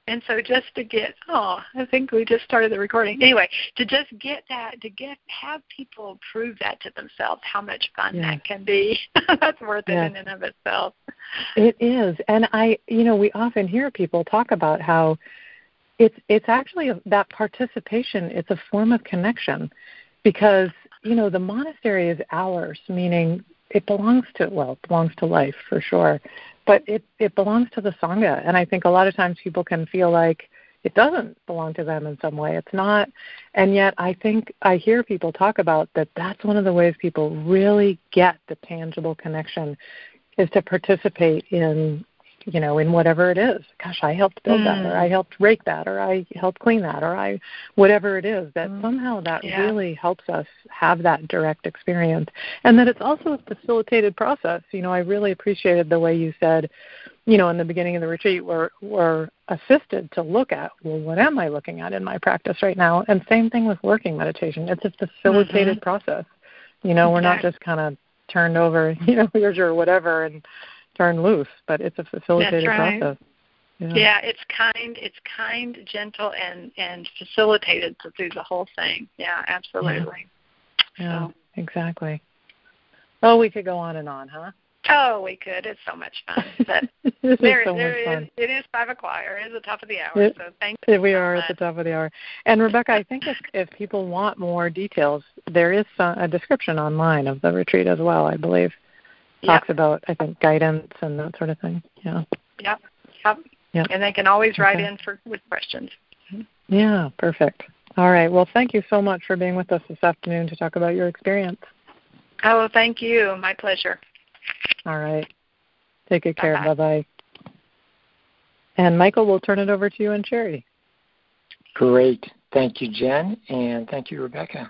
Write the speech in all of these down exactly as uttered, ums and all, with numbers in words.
And so just to get, oh, I think we just started the recording. Anyway, to just get that, to get have people prove that to themselves, how much fun yes. that can be, that's worth yes. it in and of itself. It is. And I, you know, we often hear people talk about how it's it's actually a, that participation, it's a form of connection because, you know, the monastery is ours, meaning it belongs to, well, it belongs to life for sure. But it, it belongs to the Sangha, and I think a lot of times people can feel like it doesn't belong to them in some way. It's not, and yet I think I hear people talk about that that's one of the ways people really get the tangible connection is to participate in, you know, in whatever it is. Gosh, I helped build mm. that, or I helped rake that, or I helped clean that, or I, whatever it is, that mm. somehow that yeah. really helps us have that direct experience. And that it's also a facilitated process. You know, I really appreciated the way you said, you know, in the beginning of the retreat, we're, we're assisted to look at, well, what am I looking at in my practice right now? And same thing with working meditation. It's a facilitated mm-hmm. process. You know, we're exactly. not just kind of turned over, you know, here's your whatever, and turn loose, but it's a facilitated That's right. process. Yeah. yeah, it's kind, it's kind, gentle, and, and facilitated through the whole thing. Yeah, absolutely. Yeah, yeah so. exactly. Oh, we could go on and on, huh? Oh, we could. It's so much fun. But this there, is so there much is, fun. It is five o'clock. It is the top of the hour. It, so thank you. We so are much. at the top of the hour. And Rebecca, I think if, if people want more details, there is a description online of the retreat as well, I believe. Talks yep. about, I think, guidance and that sort of thing. Yeah. Yep. Yep. Yep. And they can always write okay. in for with questions. Yeah, perfect. All right. Well, thank you so much for being with us this afternoon to talk about your experience. Oh, thank you. My pleasure. All right. Take good care. Bye-bye. Bye-bye. And Michael, we'll turn it over to you and Sherry. Great. Thank you, Jen, and thank you, Rebecca.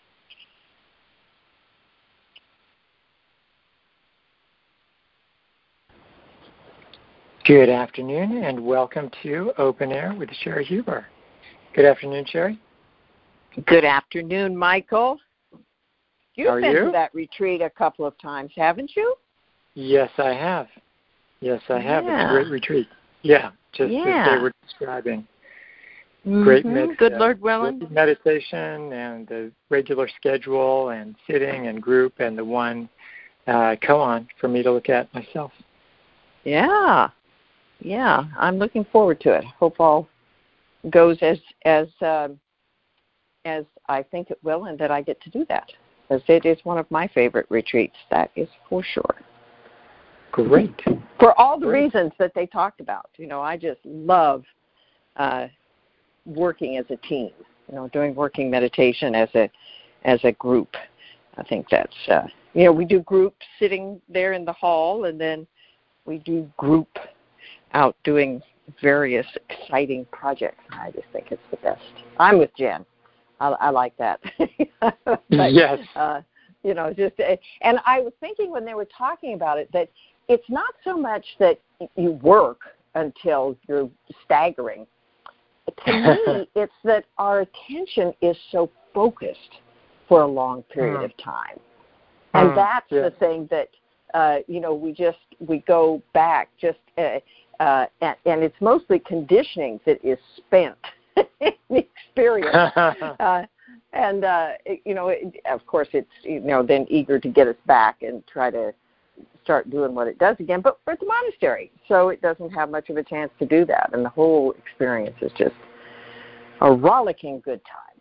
Good afternoon, and welcome to Open Air with Sherry Huber. Good afternoon, Sherry. Good afternoon, Michael. You've How are been you? to that retreat a couple of times, haven't you? Yes, I have. Yes, I have. Yeah. It's a great retreat. Yeah, just yeah. as they were describing. Mm-hmm. Great med- Good uh, Lord willing. meditation and the regular schedule and sitting and group and the one uh, koan for me to look at myself. Yeah. Yeah, I'm looking forward to it. Hope all goes as as uh, as I think it will, and that I get to do that, as it is one of my favorite retreats. That is for sure. Great. For all the Great. reasons that they talked about. You know, I just love uh, working as a team. You know, doing working meditation as a as a group. I think that's uh, you know, we do group sitting there in the hall, and then we do group out doing various exciting projects. I just think it's the best. I'm with Jen. I, I like that. but, yes. Uh, you know, just and I was thinking when they were talking about it that it's not so much that you work until you're staggering. To me, it's that our attention is so focused for a long period uh-huh. of time, and uh-huh. that's yeah. the thing that uh, you know we just we go back just. Uh, Uh, and, and it's mostly conditioning that is spent in the experience. uh, and, uh, it, you know, it, of course, it's, you know, then eager to get us back and try to start doing what it does again. But we're at the monastery, so it doesn't have much of a chance to do that. And the whole experience is just a rollicking good time.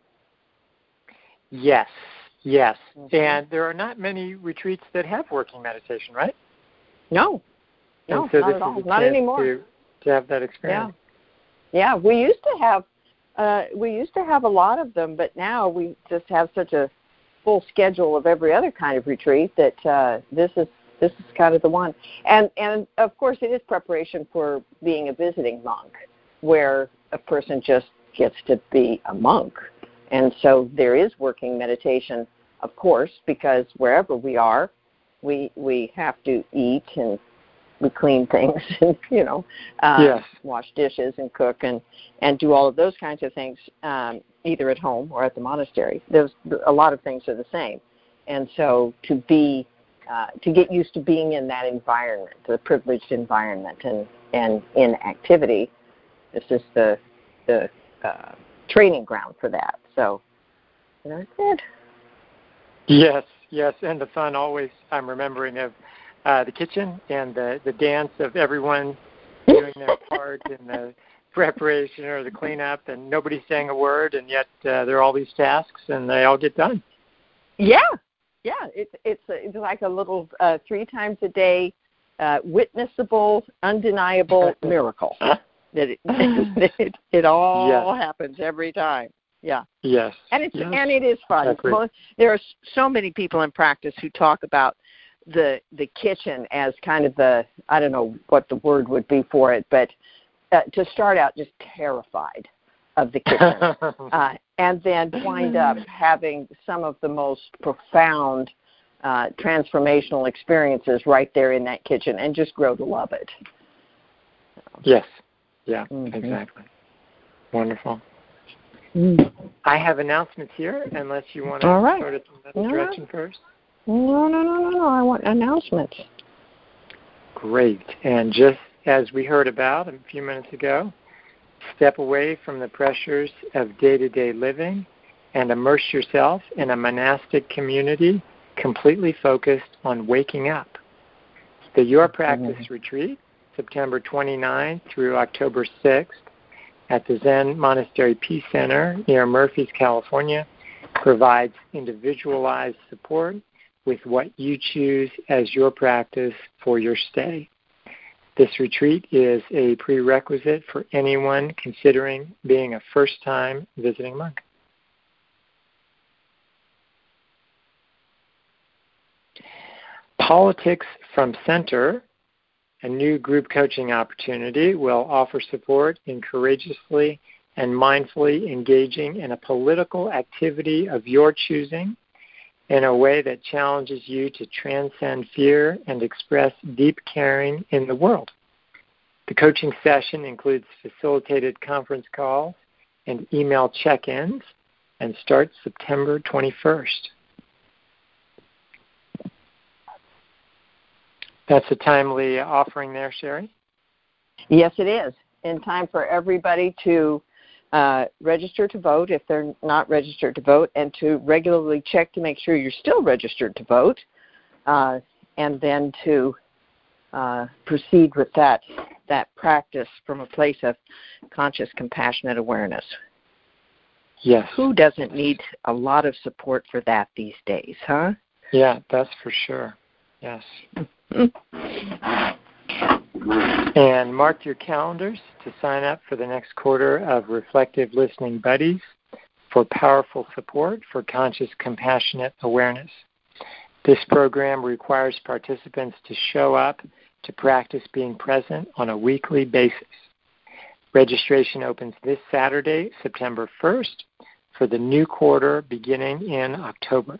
Yes, yes. Mm-hmm. And there are not many retreats that have working meditation, right? No. No, so not this at all. Is a not anymore. To, to have that experience. Yeah, yeah. We used to have, uh, we used to have a lot of them, but now we just have such a full schedule of every other kind of retreat that uh, this is this is kind of the one. And and of course, it is preparation for being a visiting monk, where a person just gets to be a monk, and so there is working meditation, of course, because wherever we are, we we have to eat and we clean things and, you know, uh, yes. wash dishes and cook and, and do all of those kinds of things, um, either at home or at the monastery. There's a lot of things are the same. And so to be, uh, to get used to being in that environment, the privileged environment and, and in activity It's just the the uh, training ground for that. So, very good. Yes, yes, and the fun always, I'm remembering of uh, the kitchen and the, the dance of everyone doing their part in the preparation or the cleanup, and nobody's saying a word, and yet uh, there are all these tasks, and they all get done. Yeah, yeah. It's it's it's like a little uh, three times a day, uh, witnessable, undeniable miracle that it, that it it all yes. happens every time. Yeah. Yes. And it's yes. and it is fun. Well, there are so many people in practice who talk about the the kitchen as kind of the, I don't know what the word would be for it, but uh, to start out just terrified of the kitchen, uh, and then wind up having some of the most profound uh, transformational experiences right there in that kitchen, and just grow to love it. Yes. Yeah. Mm-hmm. Exactly. Wonderful. Mm. I have announcements here, unless you want to All right. sort of in that no. direction first. No, no, no, no, no. I want announcements. Great. And just as we heard about a few minutes ago, step away from the pressures of day-to-day living and immerse yourself in a monastic community completely focused on waking up. The Your Practice mm-hmm. Retreat, September twenty-ninth through October sixth, at the Zen Monastery Peace Center near Murphys, California, provides individualized support with what you choose as your practice for your stay. This retreat is a prerequisite for anyone considering being a first-time visiting monk. Politics from Center, a new group coaching opportunity, will offer support in courageously and mindfully engaging in a political activity of your choosing in a way that challenges you to transcend fear and express deep caring in the world. The coaching session includes facilitated conference calls and email check-ins and starts September twenty-first. That's a timely offering there, Sherry? Yes, it is. In time for everybody to uh, register to vote if they're not registered to vote, and to regularly check to make sure you're still registered to vote, uh, and then to uh, proceed with that that practice from a place of conscious, compassionate awareness. Yes. Who doesn't need a lot of support for that these days, huh? Yeah, that's for sure. Yes. And mark your calendars to sign up for the next quarter of Reflective Listening Buddies for powerful support for conscious, compassionate awareness. This program requires participants to show up to practice being present on a weekly basis. Registration opens this Saturday, September first, for the new quarter beginning in October.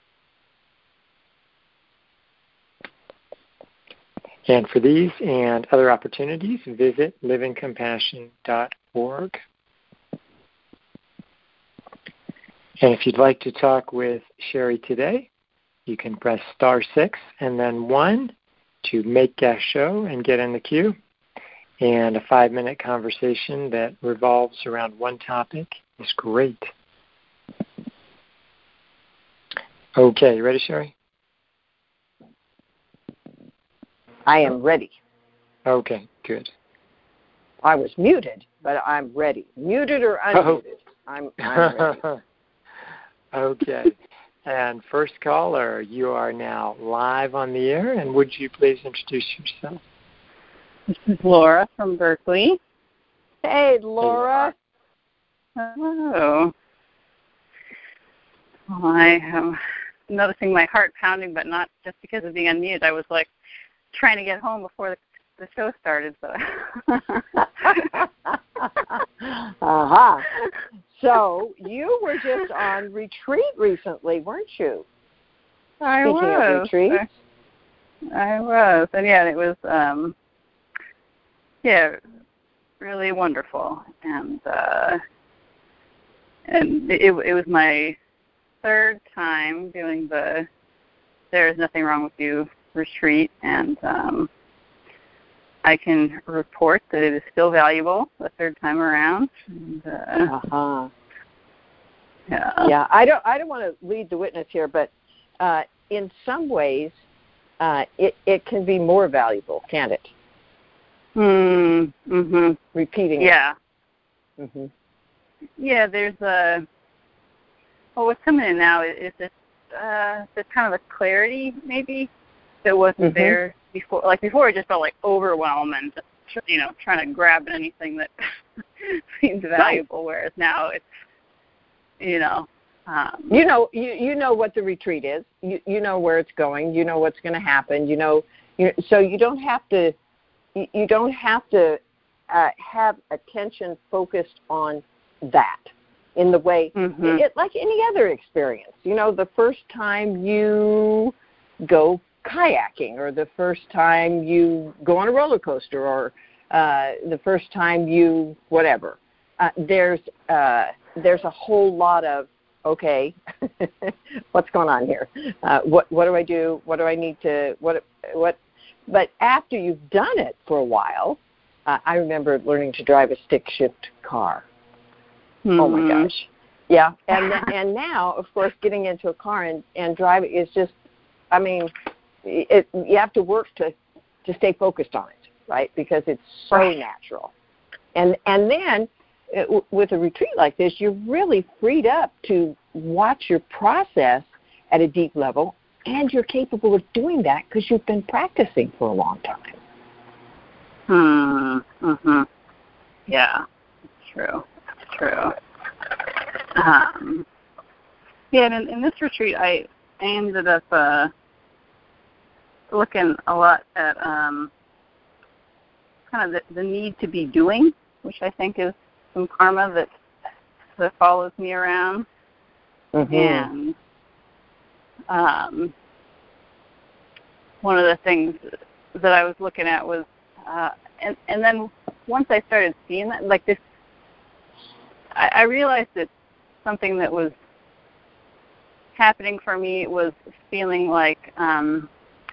And for these and other opportunities, visit living compassion dot org. And if you'd like to talk with Sherry today, you can press star six and then one to make guest show and get in the queue. And a five-minute conversation that revolves around one topic is great. Okay, you ready, Sherry? I am ready. Okay, good. I was muted, but I'm ready. Muted or unmuted, oh. I'm, I'm ready. Okay. And first caller, you are now live on the air, and would you please introduce yourself? This is Laura from Berkeley. Hey, Laura. Hello. Well, I am noticing my heart pounding, but not just because of being unmuted. I was like trying to get home before the, the show started. So. uh-huh. So you were just on retreat recently, weren't you? I Speaking was. Of retreats. I, I was, and yeah, it was. Um, yeah, really wonderful, and uh, and it it was my third time doing the "There is Nothing Wrong with You" retreat, and um, I can report that it is still valuable the third time around. And, uh, uh-huh. Yeah. Yeah. I don't. I don't want to lead the witness here, but uh, in some ways, uh, it it can be more valuable, can't it? Mm, mhm. Repeating. Yeah. It. Mhm. Yeah. There's a. Well, what's coming in now is, is this. Uh, there's kind of a clarity, maybe, that wasn't mm-hmm. there before. Like before, it just felt like overwhelm and just, you know, trying to grab anything that seemed valuable. Right. Whereas now it's, you know, um, you know, you you know what the retreat is. You you know where it's going. You know what's going to happen. You know, you so you don't have to. You, you don't have to uh, have attention focused on that. In the way, mm-hmm. it, like any other experience, you know, the first time you go kayaking, or the first time you go on a roller coaster, or uh, the first time you whatever. Uh, there's uh, there's a whole lot of okay, what's going on here? Uh, what what do I do? What do I need to what what? But after you've done it for a while, uh, I remember learning to drive a stick shift car. Mm-hmm. Oh my gosh, yeah, and and now, of course, getting into a car and, and driving is just, I mean, it, you have to work to, to stay focused on it, right? Because it's so right. natural, and and then it, with a retreat like this, you're really freed up to watch your process at a deep level, and you're capable of doing that because you've been practicing for a long time. Hmm. Mhm. Yeah. True. True. Um, yeah, and in, in this retreat, I ended up uh, looking a lot at um, kind of the, the need to be doing, which I think is some karma that that follows me around. Mm-hmm. And um, one of the things that I was looking at was, uh, and and then once I started seeing that, like this. I realized that something that was happening for me was feeling like um,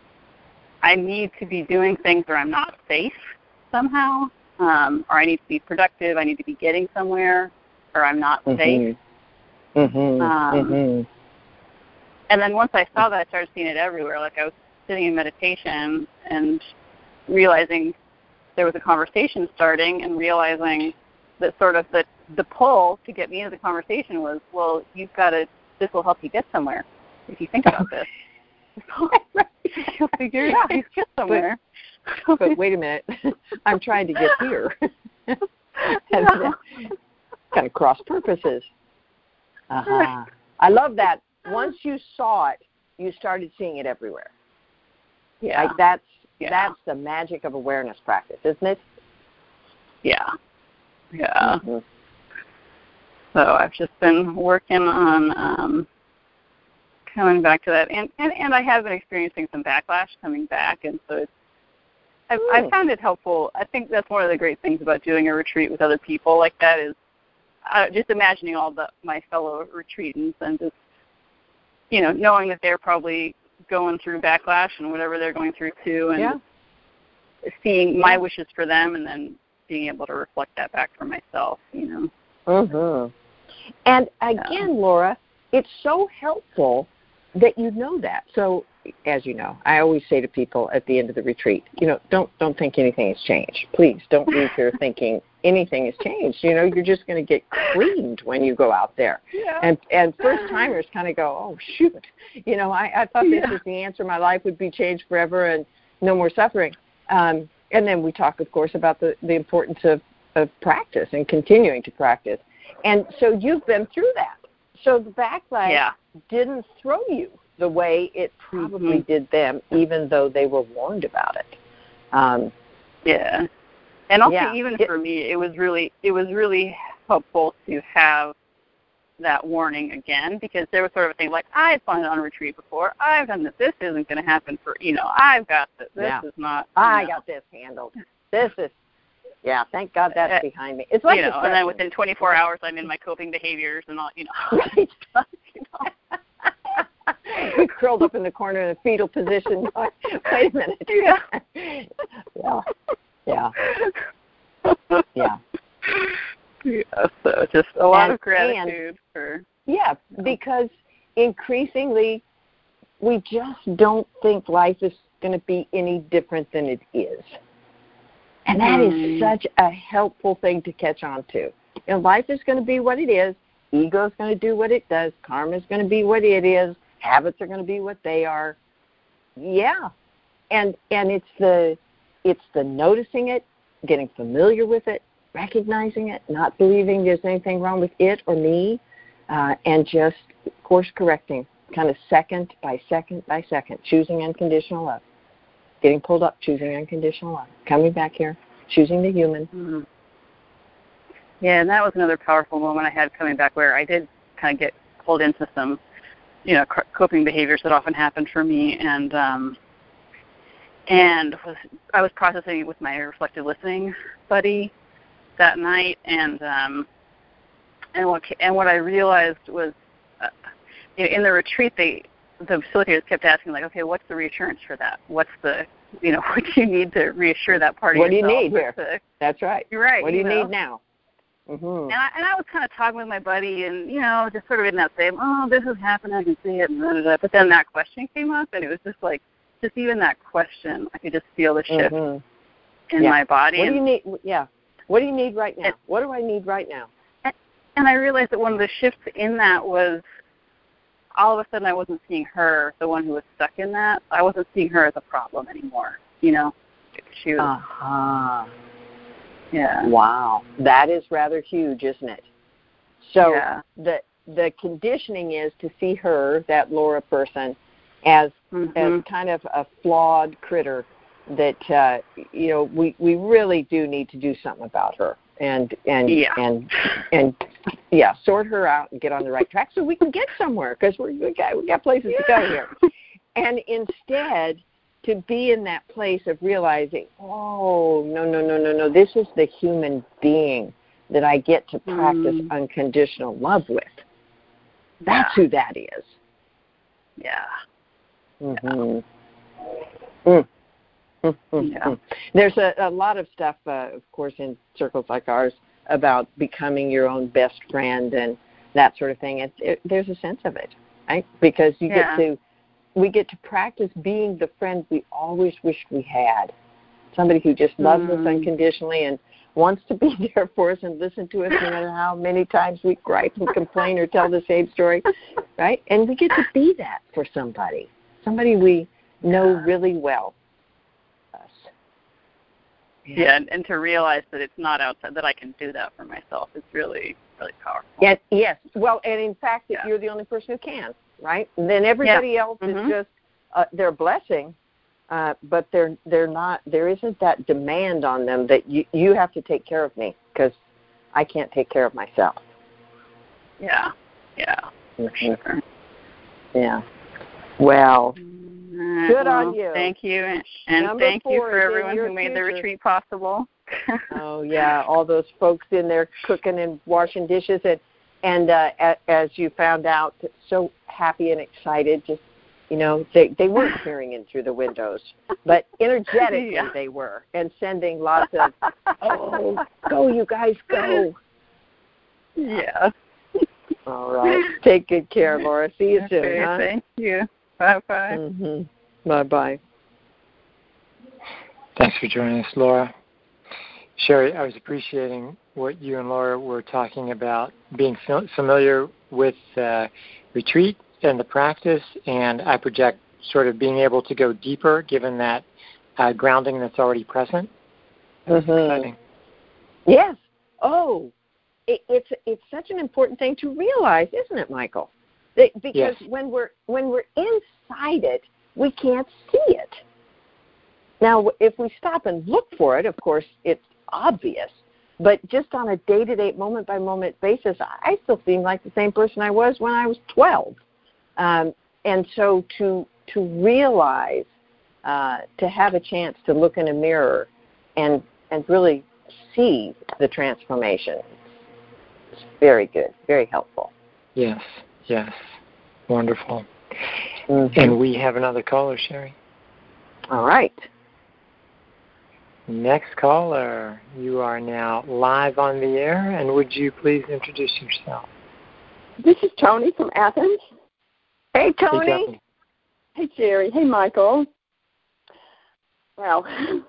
I need to be doing things or I'm not safe somehow, um, or I need to be productive, I need to be getting somewhere, or I'm not mm-hmm. safe. Mm-hmm. Um, mm-hmm. And then once I saw that, I started seeing it everywhere. Like I was sitting in meditation and realizing there was a conversation starting and realizing that sort of the the pull to get me into the conversation was, well, you've got to, this will help you get somewhere if you think about this. You'll figure it out. You get somewhere. But, but wait a minute. I'm trying to get here. And yeah. Kind of cross purposes. Uh-huh. I love that. Once you saw it, you started seeing it everywhere. Yeah. Like that's, yeah. that's the magic of awareness practice, isn't it? Yeah. Yeah. Mm-hmm. So I've just been working on um, coming back to that, and, and, and I have been experiencing some backlash coming back, and so it's, I've, mm. I've found it helpful. I think that's one of the great things about doing a retreat with other people like that is uh, just imagining all the my fellow retreatants and just, you know, knowing that they're probably going through backlash and whatever they're going through too, and yeah. seeing my wishes for them and then being able to reflect that back for myself, you know. Mm-hmm. And again, yeah. Laura, it's so helpful that you know that. So, as you know, I always say to people at the end of the retreat, you know, don't don't think anything has changed. Please don't leave here thinking anything has changed. You know, you're just going to get cleaned when you go out there. Yeah. And and first timers kind of go, oh shoot, you know, I, I thought this yeah. was the answer. My life would be changed forever and no more suffering. Um, and then we talk, of course, about the, the importance of, of practice and continuing to practice. And so you've been through that. So the backlash yeah. didn't throw you the way it probably mm-hmm. did them, even though they were warned about it. Um, yeah. And also, yeah. even it, for me, it was really it was really helpful to have that warning again, because there was sort of a thing like, I've gone on a retreat before. I've done this. This isn't going to happen for, you know, I've got this. This yeah. is not. I know. got this handled. This is, yeah, thank God that's uh, behind me. It's like, you know, and then within twenty-four hours, I'm in my coping behaviors and all, you know. Right. you know. You curled up in the corner in a fetal position. Wait a minute. Yeah. yeah. Yeah. Yeah. Yeah, so just a lot and, of gratitude and, for... Yeah, you know. Because increasingly we just don't think life is going to be any different than it is. And that mm. is such a helpful thing to catch on to. You know, life is going to be what it is. Ego is going to do what it does. Karma is going to be what it is. Habits are going to be what they are. Yeah. And and it's the it's the noticing it, getting familiar with it, recognizing it, not believing there's anything wrong with it or me, uh, and just course correcting, kind of second by second by second, choosing unconditional love, getting pulled up, choosing unconditional love, coming back here, choosing the human. Mm-hmm. Yeah, and that was another powerful moment I had coming back where I did kind of get pulled into some, you know, coping behaviors that often happen for me, and um, and was I was processing it with my reflective listening buddy that night, and um, and what and what I realized was, uh, you know, in the retreat, they the facilitators kept asking, like, okay, what's the reassurance for that? What's the, you know, what do you need to reassure that part of what yourself? What do you need here? To, That's right. You're right. What do you, you know? need now? Mm-hmm. And, I, and I was kind of talking with my buddy, and, you know, just sort of in that same, oh, this is happening, I can see it, and da, da, da. But then that question came up, and it was just like, just even that question, I could just feel the shift mm-hmm. in yeah. my body. What and, do you need? Yeah. What do you need right now? And, what do I need right now? And, and I realized that one of the shifts in that was all of a sudden I wasn't seeing her, the one who was stuck in that. I wasn't seeing her as a problem anymore, you know. She was, uh-huh. Yeah. Wow. That is rather huge, isn't it? So yeah. the the conditioning is to see her, that Laura person, as mm-hmm. as kind of a flawed critter that uh, you know, we, we really do need to do something about her. And and yeah. and and yeah, sort her out and get on the right track so we can get somewhere, because we we got we got places yeah. to go here. And instead, to be in that place of realizing, oh, no, no, no, no, no, this is the human being that I get to practice mm. unconditional love with. That's yeah. who that is. Yeah. Mm-hmm. Mm. Mm-hmm. Yeah. There's a, a lot of stuff, uh, of course, in circles like ours about becoming your own best friend and that sort of thing. It, it, there's a sense of it, right? Because you yeah. get to we get to practice being the friend we always wished we had. Somebody who just loves mm. us unconditionally and wants to be there for us and listen to us no matter how many times we gripe and complain or tell the same story, right? And we get to be that for somebody, somebody we know yeah. really well. Us. Yeah, yeah and, and to realize that it's not outside, that I can do that for myself is really, really powerful. Yeah, yes. Well, and in fact, that yeah. you're the only person who can. Right? And then everybody yeah. else mm-hmm. is just uh, their blessing, uh, but they're they're not. There isn't that demand on them that you you have to take care of me because I can't take care of myself. Yeah, yeah, for mm-hmm. sure. Yeah. Well, right, good well, on you. Thank you, and, and Number thank you four for everyone who future. made the retreat possible. Oh yeah, all those folks in there cooking and washing dishes and. And uh, as you found out, so happy and excited, just, you know, they, they weren't peering in through the windows, but energetically yeah. they were, and sending lots of, oh, go, you guys, go. Yeah. All right. Take good care, Laura. See you okay, soon, huh? Thank you. Bye-bye. Mm-hmm. Bye-bye. Thanks for joining us, Laura. Sherry, I was appreciating what you and Laura were talking about, being familiar with uh, retreat and the practice, and I project sort of being able to go deeper given that uh, grounding that's already present. That's mm-hmm. exciting. Yes. Oh, it, it's it's such an important thing to realize, isn't it, Michael? That, because yes. when we're when we're inside it, we can't see it. Now, if we stop and look for it, of course, it's obvious, but just on a day-to-day, moment-by-moment basis, I still seem like the same person I was when I was twelve. Um, and so to to realize, uh, to have a chance to look in a mirror and and really see the transformation, it's very good, very helpful. Yes, yes, wonderful. Mm-hmm. And we have another caller, Sherry. All right. Next caller, you are now live on the air, and would you please introduce yourself? This is Tony from Athens. Hey, Tony. Hey, Tony. Hey, Jerry. Hey, Michael. Well,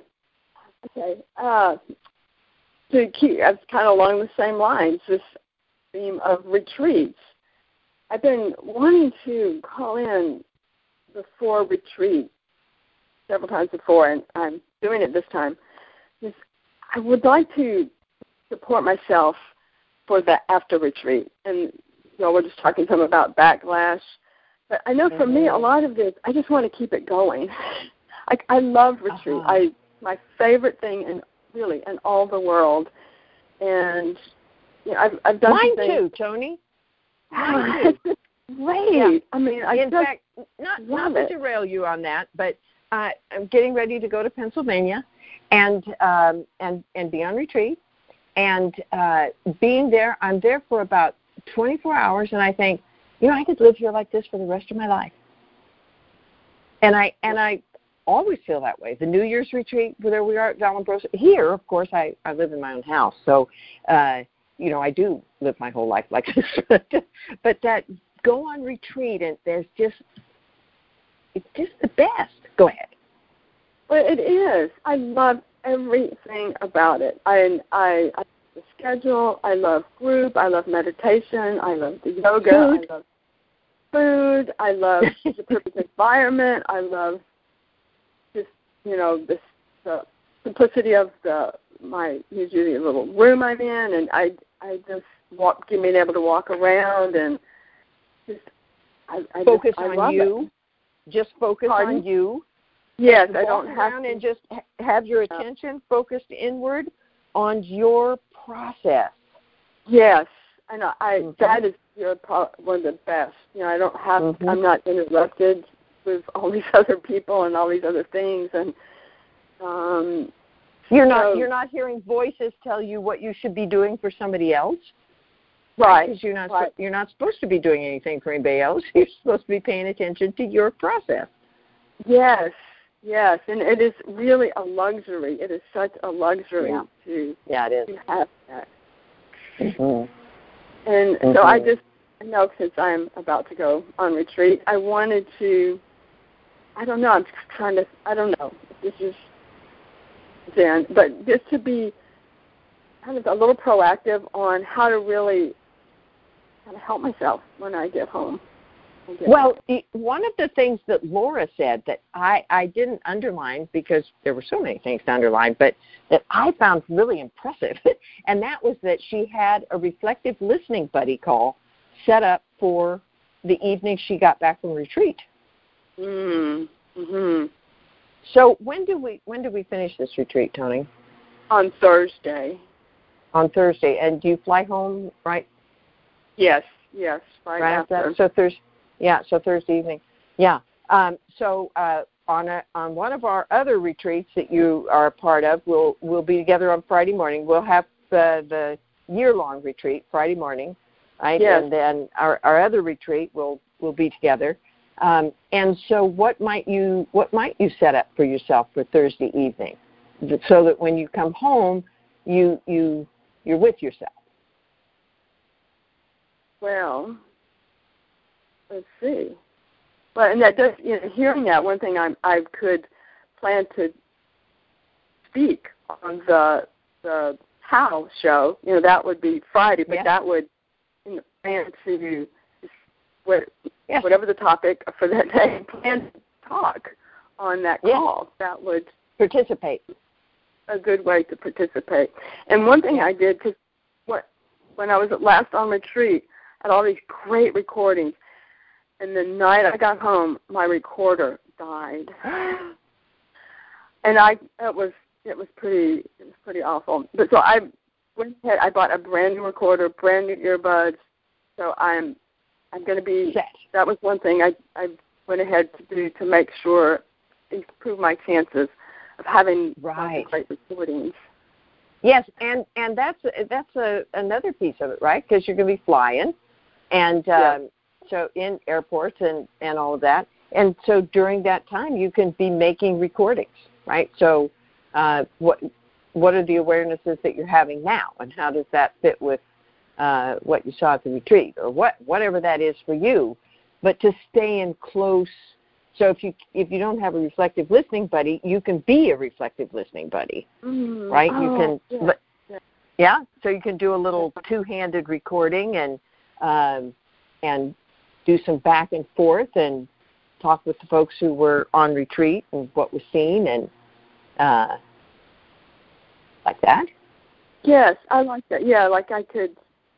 okay. Uh, to keep, it's kind of along the same lines, this theme of retreats. I've been wanting to call in before retreat several times before, and I'm doing it this time. Just, I would like to support myself for the after retreat. And, you know, we're just talking some about backlash. But I know for mm-hmm. me, a lot of this, I just want to keep it going. I, I love retreat. Uh-huh. I my favorite thing in really in all the world. And you know, I've I've done mine things. too, Tony. Mine too. Great. Yeah. I mean, I in just fact, not not to derail you on that, but uh, I'm getting ready to go to Pennsylvania, and um, and and be on retreat, and uh, being there, I'm there for about twenty-four hours, and I think, you know, I could live here like this for the rest of my life. And I and I always feel that way. The New Year's retreat, where we are at Vallombrosa, here, of course, I, I live in my own house, so uh, you know, I do live my whole life like this. But that go on retreat, and there's just it's just the best. Go ahead. Well, it is. I love everything about it. I I, I love the schedule. I love group. I love meditation. I love the yoga. Food. I love food. I love the perfect environment. I love just, you know, this, the simplicity of the my usually a little room I'm in, and I I just walk, being able to walk around and just I, I focus just, I on love you. It. Just focus Pardon? on you. Yes, I walk don't have around to. and just ha- have your attention focused inward on your process. Yes, and I, I mm-hmm. that is your pro- one of the best. You know, I don't have. Mm-hmm. I'm not interrupted with all these other people and all these other things, and um, you're not so, you're not hearing voices tell you what you should be doing for somebody else. Right. Because you're not right. you're not supposed to be doing anything for anybody else. You're supposed to be paying attention to your process. Yes, yes, and it is really a luxury. It is such a luxury yeah. to yeah, it is. to have that. Mm-hmm. And mm-hmm. so I just I know since I'm about to go on retreat, I wanted to. I don't know. I'm trying to. I don't know. This is Zen, but just to be kind of a little proactive on how to really kind of help myself when I get home. Well, one of the things that Laura said that I, I didn't underline because there were so many things to underline, but that I found really impressive, and that was that she had a reflective listening buddy call set up for the evening she got back from retreat. Mm-hmm. So when do we when do we finish this retreat, Tony? On Thursday. On Thursday, and do you fly home right? Yes, yes, right, right after. after. So Thursday. Yeah, so Thursday evening. Yeah. Um, so uh, on a, on one of our other retreats that you are a part of, we'll we'll be together on Friday morning. We'll have the the year long retreat Friday morning, right? Yes. And then our, our other retreat will will be together. Um, and so, what might you what might you set up for yourself for Thursday evening, so that when you come home, you you you're with yourself. Well. Let's see. Well, and that does, you know, hearing that, one thing I'm, I could plan to speak on the the How show. You know, that would be Friday, but yeah. that would, you know, plan to what, yes. whatever the topic for that day, plan to talk on that yes. call. That would participate. A good way to participate. And one thing I did, because what when I was at last on retreat, I had all these great recordings. And the night I got home, my recorder died, and I it was it was pretty it was pretty awful. But so I went ahead. I bought a brand new recorder, brand new earbuds. So I'm I'm going to be set. That was one thing I I went ahead to do to make sure improve my chances of having right. great recordings. Yes, and and that's that's a another piece of it, right? Because you're going to be flying, and. Um, yes. So in airports and, and all of that. And so during that time, you can be making recordings, right? So uh, what what are the awarenesses that you're having now, and how does that fit with uh, what you saw at the retreat, or what whatever that is for you. But to stay in close. So if you if you don't have a reflective listening buddy, you can be a reflective listening buddy, mm. right? Oh, you can, yeah. But, yeah. So you can do a little two-handed recording and um, and do some back and forth and talk with the folks who were on retreat and what was seen and uh, like that. Yes, I like that. Yeah, like I could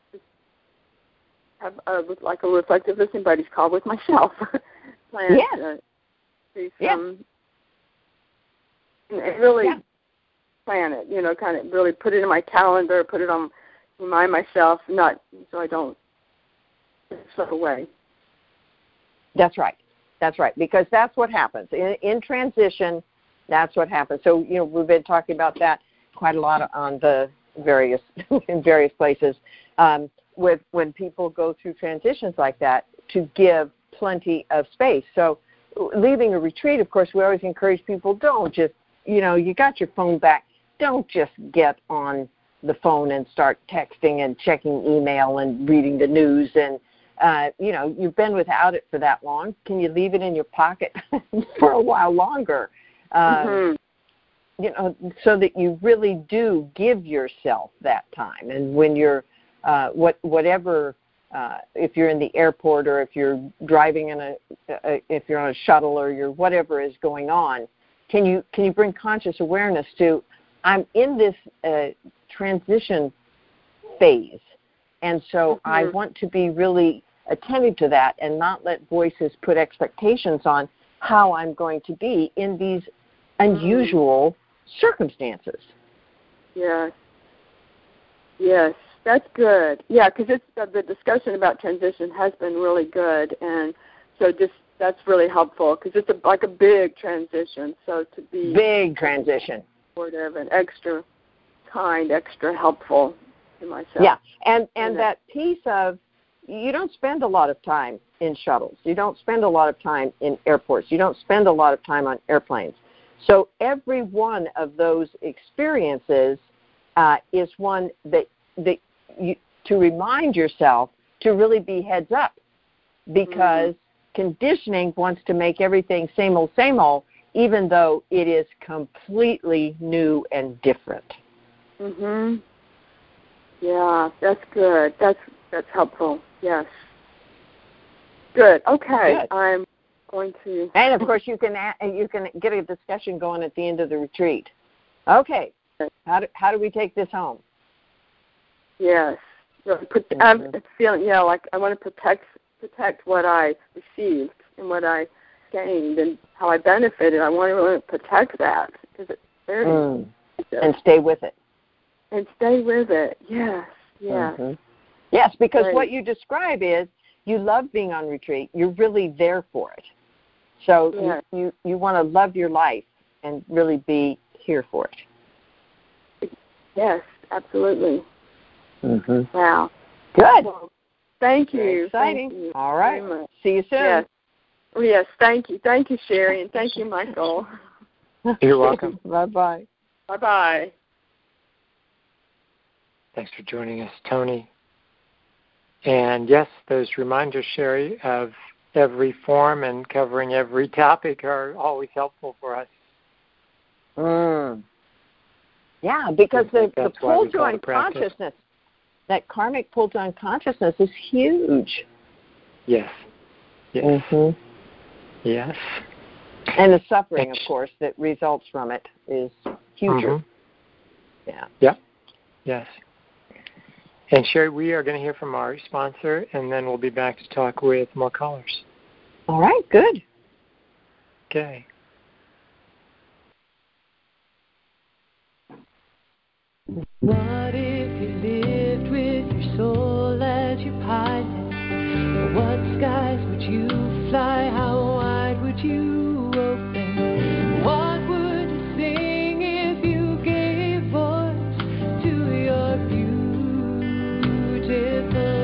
have a, like a reflective listening buddies call with myself. Plan yes. to do Yeah. some, and really yeah. plan it. You know, kind of really put it in my calendar, put it on, remind myself, not so I don't slip away. That's right. That's right. Because that's what happens in, in transition. That's what happens. So you know we've been talking about that quite a lot on the various in various places um, with when people go through transitions like that, to give plenty of space. So leaving a retreat, of course, we always encourage people, don't just, you know, you got your phone back, don't just get on the phone and start texting and checking email and reading the news and, uh, you know, you've been without it for that long. Can you leave it in your pocket for a while longer? Um, mm-hmm. You know, so that you really do give yourself that time. And when you're, uh, what whatever, uh, if you're in the airport or if you're driving in a, a, if you're on a shuttle or you're whatever is going on, can you can you bring conscious awareness to, I'm in this uh, transition phase, and so mm-hmm. I want to be really attentive to that and not let voices put expectations on how I'm going to be in these unusual mm-hmm. circumstances. Yes. Yes, that's good. Yeah, because it's uh, the discussion about transition has been really good, and so just that's really helpful because it's a, like a big transition. So to be big transition, supportive and extra kind, extra helpful to myself. Yeah, and and, and that piece of, you don't spend a lot of time in shuttles. You don't spend a lot of time in airports. You don't spend a lot of time on airplanes. So every one of those experiences uh, is one that that you, to remind yourself to really be heads up, because mm-hmm. conditioning wants to make everything same old, same old, even though it is completely new and different. Mhm. Yeah, that's good. That's that's helpful. Yes. Good. Okay. Good. I'm going to. And of course, you can you can get a discussion going at the end of the retreat. Okay. How do how do we take this home? Yes. Mm-hmm. I'm feeling yeah like I want to protect protect what I received and what I gained and how I benefited. I want to really protect that because it's very mm. and stay with it. And stay with it. Yes. Yes. Mm-hmm. Yes, because Great. what you describe is you love being on retreat. You're really there for it. So yes. you, you, you want to love your life and really be here for it. Yes, absolutely. Mm-hmm. Wow. Good. Well, thank you. Very exciting. Thank you All right. See you soon. Yes. Oh, yes. Thank you. Thank you, Sherry, and thank you, Michael. You're welcome. Bye-bye. Bye-bye. Thanks for joining us, Tony. And yes, those reminders, Sherry, of every form and covering every topic are always helpful for us. Mm. Yeah, because the, the pull to unconsciousness, that karmic pull to unconsciousness is huge. Yes. Yes. Mm-hmm. Yes. And the suffering, of course, that results from it is huger. Mm-hmm. Yeah. Yeah. Yes. And Sherry, we are going to hear from our sponsor, and then we'll be back to talk with more callers. All right, good. Okay. What if you lived with your soul as your pilot? What skies would you fly? How wide would you open? What would you sing if you gave voice to your beautiful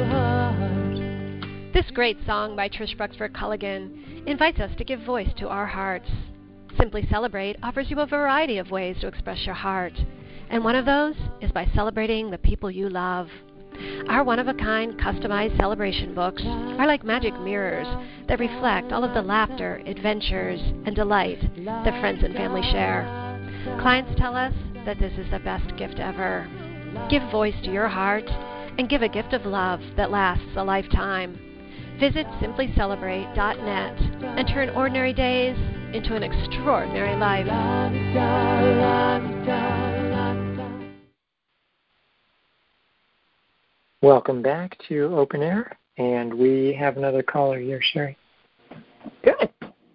heart? This great song by Trish Bruxford Culligan invites us to give voice to our hearts. Simply Celebrate offers you a variety of ways to express your heart, and one of those is by celebrating the people you love. Our one-of-a-kind customized celebration books are like magic mirrors that reflect all of the laughter, adventures, and delight that friends and family share. Clients tell us that this is the best gift ever. Give voice to your heart and give a gift of love that lasts a lifetime. Visit simply celebrate dot net and turn ordinary days into an extraordinary life. Welcome back to Open Air, and we have another caller here, Sherry. Good.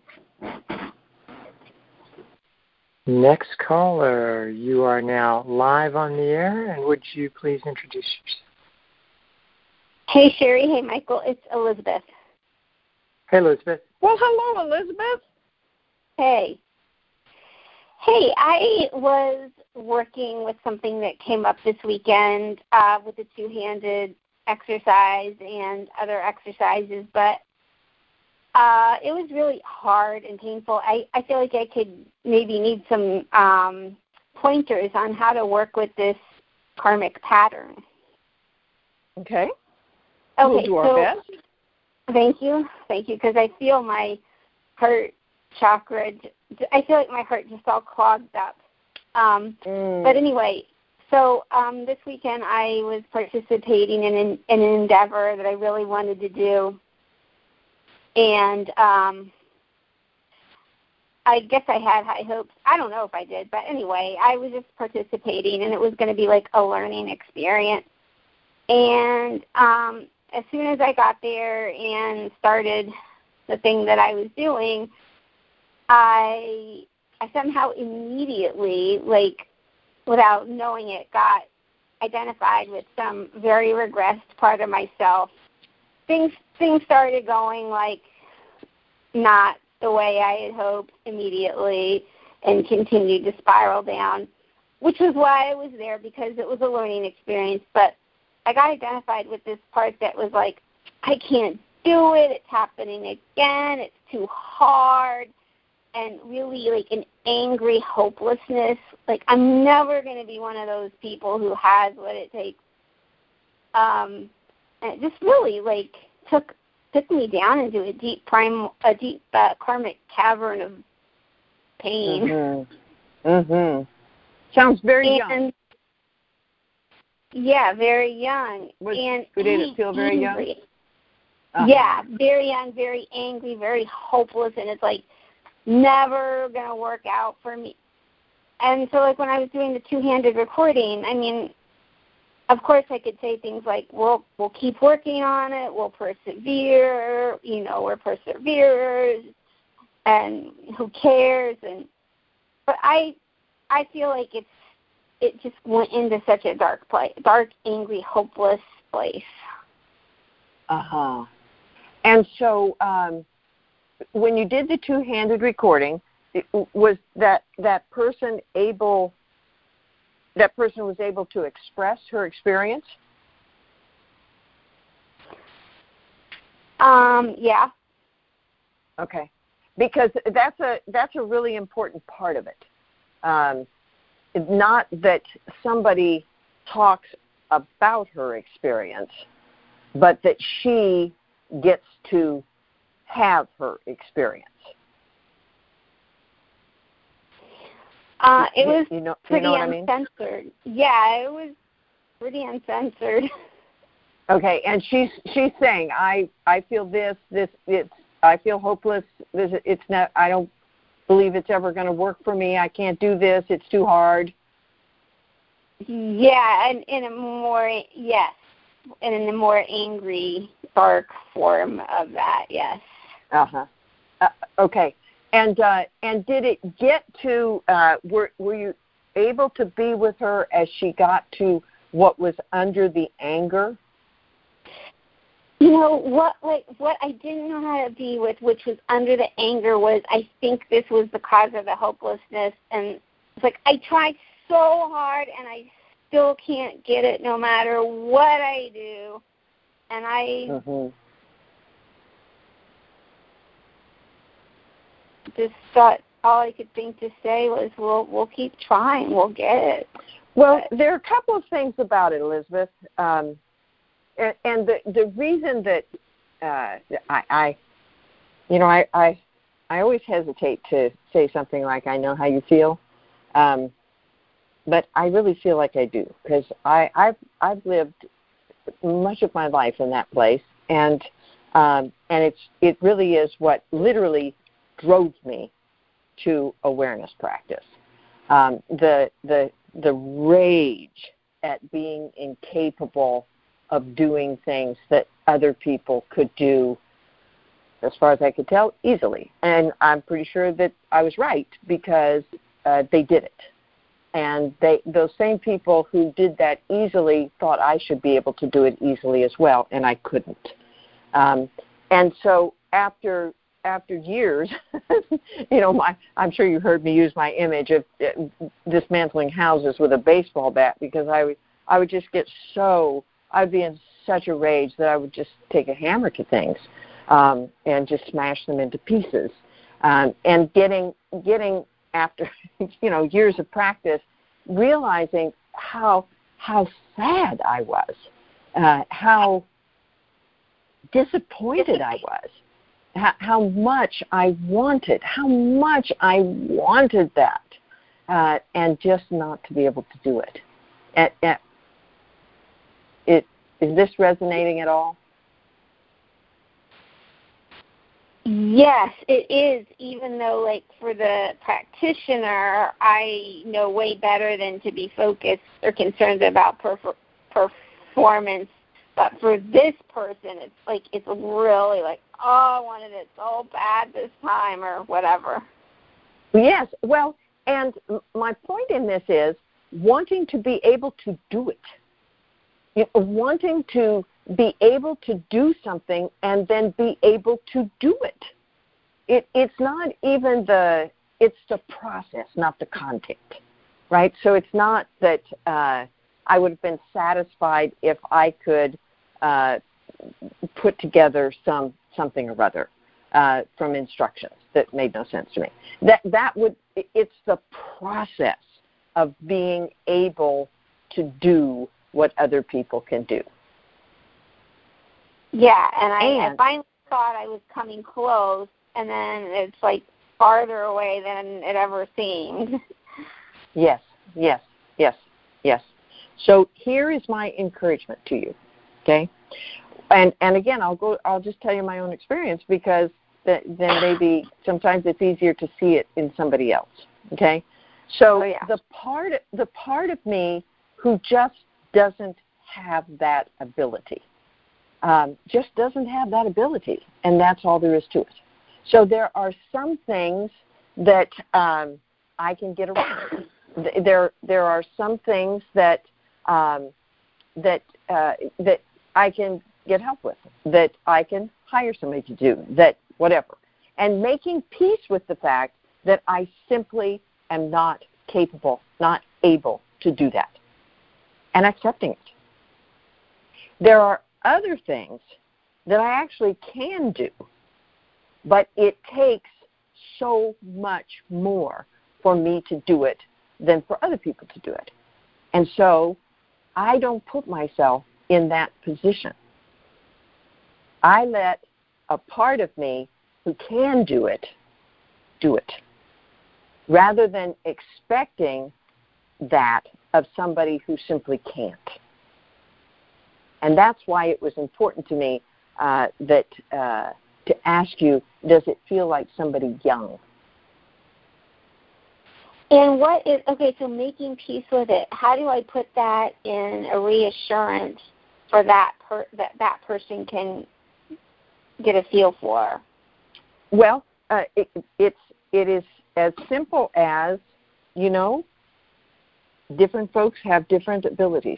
Next caller, you are now live on the air, and would you please introduce yourself? Hey, Sherry. Hey, Michael. It's Elizabeth. Hey, Elizabeth. Well, hello, Elizabeth. Hey. Hey, I was working with something that came up this weekend uh, with the two-handed exercise and other exercises, but uh, it was really hard and painful. I, I feel like I could maybe need some um, pointers on how to work with this karmic pattern. Okay. Okay, we'll do our so best. Thank you. Thank you, because I feel my heart chakra, I feel like my heart just all clogged up. Um, mm. But anyway, so um, this weekend I was participating in an, in an endeavor that I really wanted to do. And um, I guess I had high hopes. I don't know if I did, but anyway, I was just participating, and it was going to be like a learning experience. And um, as soon as I got there and started the thing that I was doing, I I somehow immediately, like without knowing it, got identified with some very regressed part of myself. Things things started going like not the way I had hoped immediately, and continued to spiral down, which was why I was there, because it was a learning experience. But I got identified with this part that was like, I can't do it, it's happening again, it's too hard, and really like an angry hopelessness. Like, I'm never going to be one of those people who has what it takes. Um, and it just really like took took me down into a deep prime, a deep uh, karmic cavern of pain. Mm-hmm. Mm-hmm. Sounds very and, young. Yeah, very young. Was, and did it feel very angry. young? Uh-huh. Yeah, very young, very angry, very hopeless, and it's like never going to work out for me. And so, like, when I was doing the two-handed recording, I mean, of course I could say things like, we'll, we'll keep working on it, we'll persevere, you know, we're perseverers, and who cares? And But I I feel like it's it just went into such a dark place, dark, angry, hopeless place. Uh-huh. And so um, when you did the two-handed recording, it, was that, that person able, that person was able to express her experience? Um, yeah. Okay. Because that's a, that's a really important part of it. Um, not that somebody talks about her experience, but that she gets to have her experience. Uh, it was you know, pretty you know what uncensored. I mean? Yeah, it was pretty uncensored. Okay, and she's she's saying, I I feel this this it's I feel hopeless. This it's not. I don't believe it's ever going to work for me. I can't do this. It's too hard. Yeah, and in a more yes, and in a more angry, dark form of that. Yes. Uh-huh. Uh Okay. And uh, and did it get to? Uh, were were you able to be with her as she got to what was under the anger? You know what? Like what I didn't know how to be with, which was under the anger, was I think this was the cause of the hopelessness, and it's like I tried so hard and I still can't get it, no matter what I do, and I. Mm-hmm. Just thought all I could think to say was, we'll we'll keep trying. We'll get it. Well, but there are a couple of things about it, Elizabeth, um, and, and the the reason that uh, I, I, you know, I, I I always hesitate to say something like, I know how you feel, um, but I really feel like I do, because I I've I've lived much of my life in that place, and um, and it's it really is what literally drove me to awareness practice. Um, the the the rage at being incapable of doing things that other people could do, as far as I could tell, easily. And I'm pretty sure that I was right, because uh, they did it. And they, those same people who did that easily thought I should be able to do it easily as well, and I couldn't. Um, and so after after years, you know, my, I'm sure you heard me use my image of uh, dismantling houses with a baseball bat, because I would, I would just get so, I'd be in such a rage that I would just take a hammer to things um, and just smash them into pieces. Um, and getting, getting after, you know, years of practice, realizing how, how sad I was, uh, how disappointed I was. How much I wanted, how much I wanted that, uh, and just not to be able to do it. And, and it is this resonating at all? Yes, it is, even though, like, for the practitioner, I know way better than to be focused or concerned about perf- performance. But for this person, it's like, it's really like, oh, I wanted it so bad this time, or whatever. Yes, well, and my point in this is wanting to be able to do it. You know, wanting to be able to do something and then be able to do it. It it's not even the, it's the process, not the content, right? So it's not that uh, I would have been satisfied if I could uh, put together some something or other uh, from instructions that made no sense to me. That that would, it's the process of being able to do what other people can do. Yeah, and I, and I finally thought I was coming close, and then it's like farther away than it ever seemed. Yes, yes, yes, yes. So here is my encouragement to you, okay? And and again, I'll go. I'll just tell you my own experience, because th- then maybe sometimes it's easier to see it in somebody else, okay? So oh, yeah. the part the part of me who just doesn't have that ability, um, just doesn't have that ability, and that's all there is to it. So there are some things that um, I can get around. There there are some things that um, that uh, that I can get help with, that I can hire somebody to do, that whatever. And making peace with the fact that I simply am not capable, not able to do that, and accepting it. There are other things that I actually can do, but it takes so much more for me to do it than for other people to do it. And so I don't put myself in that position. I let a part of me who can do it, do it, rather than expecting that of somebody who simply can't. And that's why it was important to me uh, that uh, to ask you, does it feel like somebody young? And what is, okay, so making peace with it, how do I put that in a reassurance for that per, that, that person can get a feel for? Well, uh, it, it's, it is as simple as, you know, different folks have different abilities.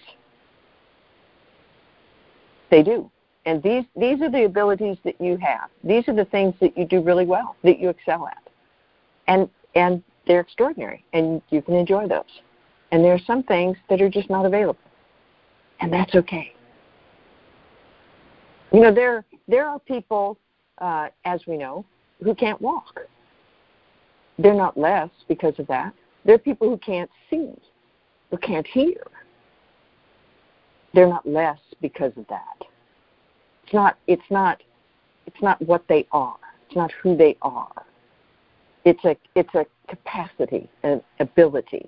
They do. And these, these are the abilities that you have. These are the things that you do really well, that you excel at. And and they're extraordinary, and you can enjoy those. And there are some things that are just not available. And that's okay. You know, there there are people, uh, as we know, who can't walk. they're not less because of that. There are people who can't see, who can't hear. They're not less because of that. It's not, it's not, it's not what they are. It's not who they are. It's a, it's a capacity, an ability.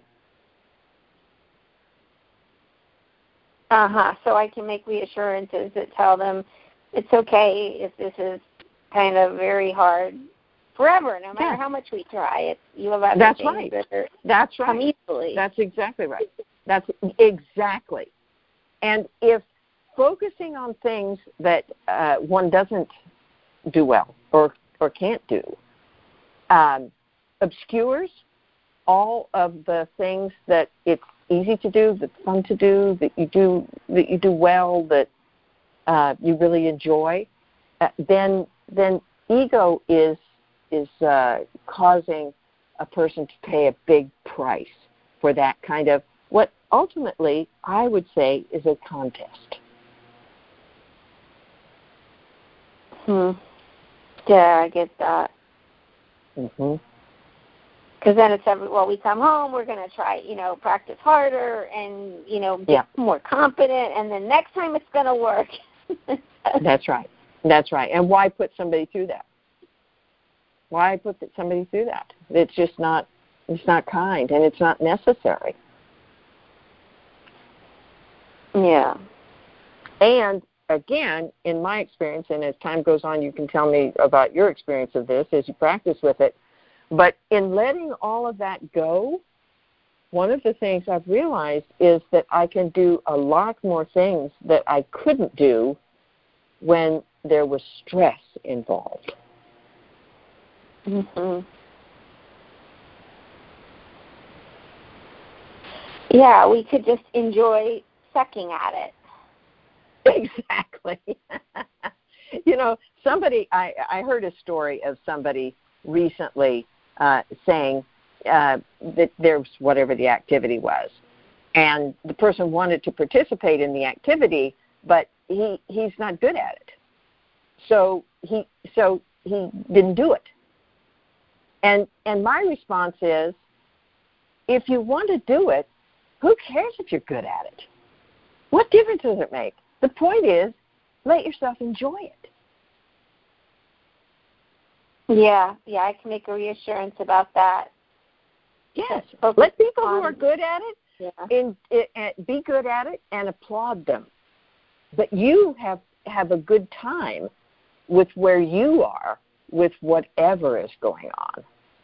Uh-huh. So I can make reassurances that tell them it's okay if this is kind of very hard forever, no matter yeah. how much we try. It's, you have other That's things right. that are That's right. come easily. That's exactly right. That's exactly. And if focusing on things that uh, one doesn't do well or, or can't do um, obscures all of the things that it's easy to do, that's fun to do, that you do that you do well, that uh, you really enjoy, uh, then then ego is is uh, causing a person to pay a big price for that kind of what ultimately I would say is a contest. Hmm. Yeah, I get that. Mm-hmm. Because then it's every, well, we come home, we're going to try, you know, practice harder and, you know, get yeah. more confident, and then next time it's going to work. That's right. That's right. And why put somebody through that? Why put somebody through that? It's just not, it's not kind, and it's not necessary. Yeah. And, again, in my experience, and as time goes on, you can tell me about your experience of this as you practice with it, but in letting all of that go, one of the things I've realized is that I can do a lot more things that I couldn't do when there was stress involved. Mm-hmm. Yeah, we could just enjoy sucking at it. Exactly. You know, somebody, I, I heard a story of somebody recently uh, saying uh, that there's whatever the activity was, and the person wanted to participate in the activity, but he, he's not good at it. So he so he didn't do it. And and my response is, if you want to do it, who cares if you're good at it? What difference does it make? The point is, let yourself enjoy it. Yeah, yeah, I can make a reassurance about that. Yes, let people who are good at it, yeah. in, in, be good at it and applaud them. But you have, have a good time with where you are, with whatever is going on.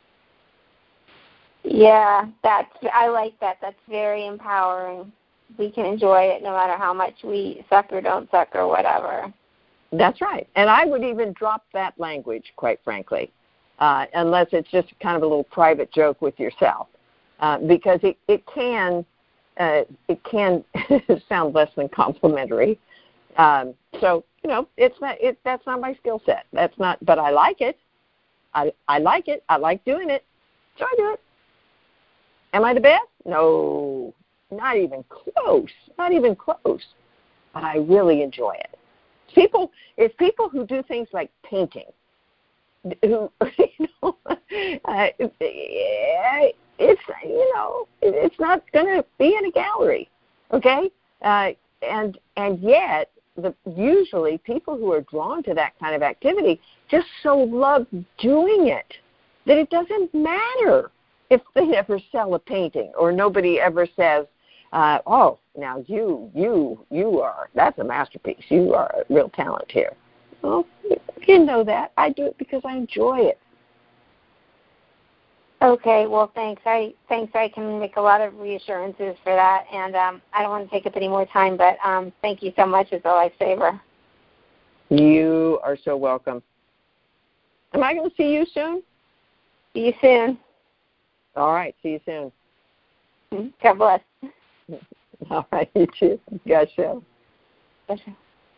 Yeah, that's, I like that. That's very empowering. We can enjoy it no matter how much we suck or don't suck or whatever. That's right. And I would even drop that language, quite frankly, uh, unless it's just kind of a little private joke with yourself, uh, because it, it can uh, it can sound less than complimentary. Um, so, you know, it's not, it, that's not my skill set. That's not, but I like it. I, I like it. I like doing it. So I do it. Am I the best? No, not even close. Not even close. But I really enjoy it. People, it's people who do things like painting, who, you know, uh, it's, you know, it's not going to be in a gallery, okay? Uh, and and yet, the, usually people who are drawn to that kind of activity just so love doing it that it doesn't matter if they never sell a painting or nobody ever says, Uh, oh, now you, you, you are, that's a masterpiece. You are a real talent here. Well, you can know that. I do it because I enjoy it. Okay, well, thanks. I thanks. I can make a lot of reassurances for that, and um, I don't want to take up any more time, but um, thank you so much as a lifesaver. You are so welcome. Am I going to see you soon? See you soon. All right, see you soon. God bless. All right, you too. Gotcha. Gotcha.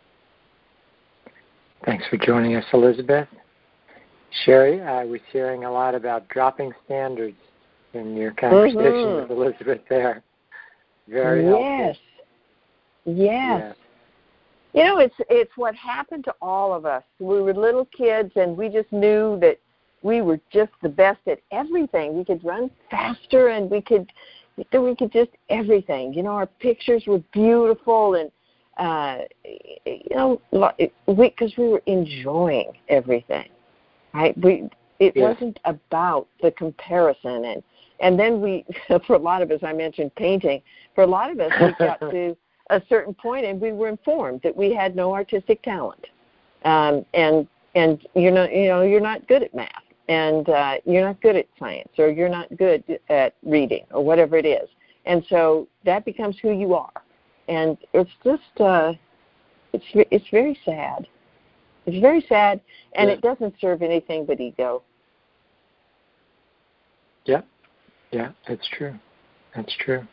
Thanks for joining us, Elizabeth. Sherry, I was hearing a lot about dropping standards in your conversation mm-hmm. with Elizabeth there. Very yes. helpful. Yes. Yes. You know, it's it's what happened to all of us. We were little kids, and we just knew that we were just the best at everything. We could run faster, and we could we could just everything. You know, our pictures were beautiful, and uh, you know, we because we were enjoying everything, right? We it yeah. wasn't about the comparison, and and then we, for a lot of us, I mentioned painting. For a lot of us, we got to a certain point, and we were informed that we had no artistic talent, um, and and you're not, you know, you're not good at math, and uh, you're not good at science, or you're not good at reading, or whatever it is, and so that becomes who you are, and it's just, uh, it's it's very sad. It's very sad, and yeah. it doesn't serve anything but ego. Yeah, yeah, that's true. That's true.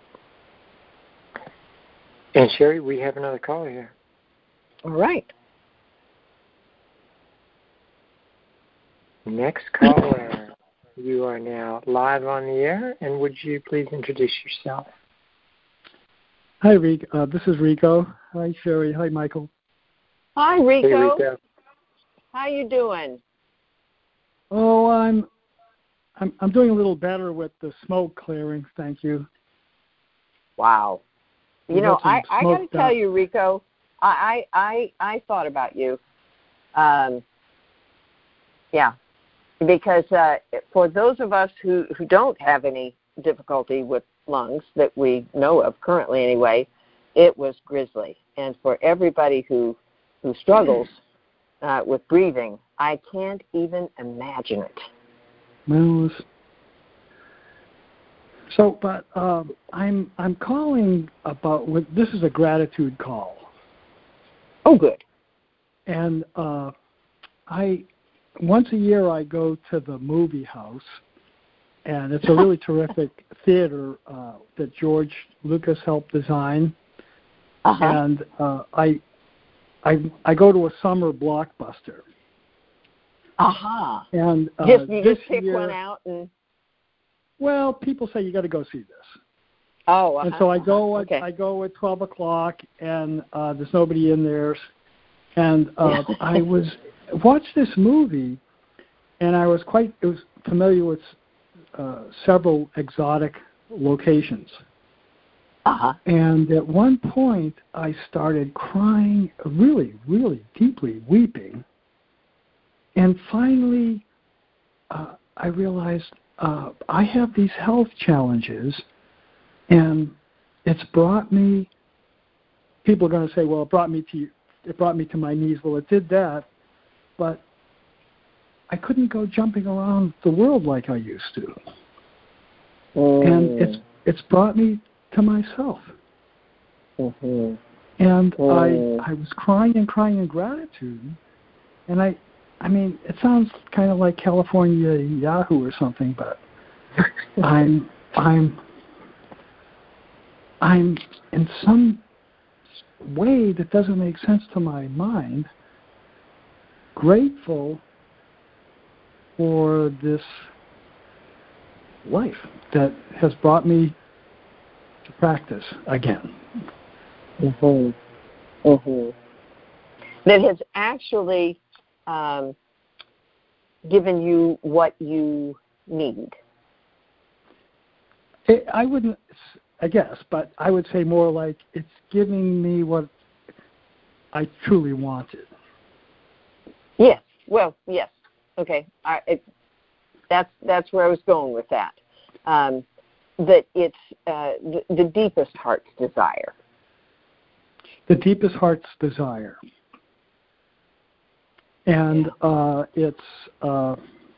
And Sherry, we have another caller here. All right. Next caller, you are now live on the air, and would you please introduce yourself? Hi, Rico. Uh, this is Rico. Hi, Sherry. Hi, Michael. Hi, Rico. Hey, Rico. How you doing? Oh, I'm, I'm, I'm doing a little better with the smoke clearing. Thank you. Wow. You we know, I, I got to tell up. you, Rico, I, I, I, I thought about you. Um, yeah, because uh, for those of us who, who don't have any difficulty with lungs that we know of currently anyway, it was grisly. And for everybody who, who struggles uh, with breathing, I can't even imagine it. Well, so, but um, I'm I'm calling about. This is a gratitude call. Oh, good. And uh, I once a year I go to the movie house, and it's a really terrific theater uh, that George Lucas helped design. Uh-huh. And uh, I I I go to a summer blockbuster. Aha. Uh-huh. And uh, just you this just pick year, one out and. Well, people say you got to go see this. Oh, uh-huh, and so I go. uh-huh. At, okay. I go at twelve o'clock, and uh, there's nobody in there. And uh, I was watched this movie, and I was quite it was familiar with uh, several exotic locations. Uh-huh. And at one point, I started crying, really, really deeply, weeping. And finally, uh, I realized. Uh, I have these health challenges, and it's brought me. People are going to say, "Well, it brought me to it brought me to my knees." Well, it did that, but I couldn't go jumping around the world like I used to, mm. and it's it's brought me to myself. Mm-hmm. And mm. I I was crying and crying in gratitude, and I. I mean, it sounds kind of like California Yahoo or something, but I'm, I'm, I'm in some way that doesn't make sense to my mind, grateful for this life that has brought me to practice again. Mm-hmm. Mm-hmm. That has actually Um, given you what you need? It, I wouldn't, I guess, but I would say more like it's giving me what I truly wanted. Yes. Well, yes. Okay. I, it, that's that's where I was going with that. Um, that it's uh, the, the deepest heart's desire. The deepest heart's desire. And uh, it's uh,